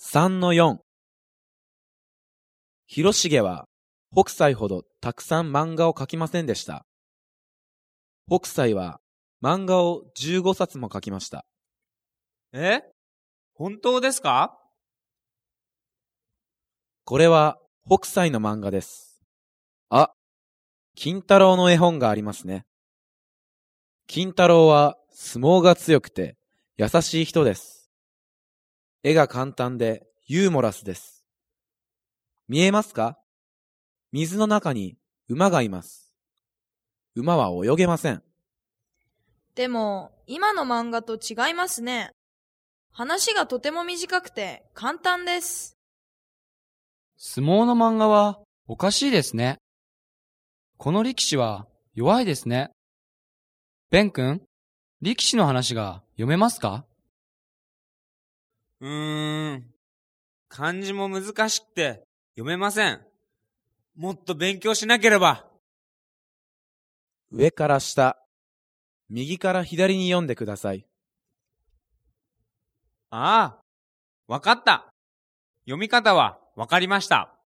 3-4。広重は北斎ほどたくさん漫画を描きませんでした。北斎は漫画を15冊も描きました。 本当ですか？ これは北斎の漫画です。あ、金太郎の絵本がありますね。金太郎は相撲が強くて優しい人です。絵が簡単でユーモラスです。見えますか？水の中に馬がいます。馬は泳げません。 でも、今の漫画と違いますね。話がとても短くて簡単です。 相撲の漫画はおかしいですね。この力士は弱いですね。ベン君、力士の話が読めますか？ 漢字も難しくて読めません。もっと勉強しなければ。 上から下、右から左に読んでください。 ああ、わかった。読み方はわかりました。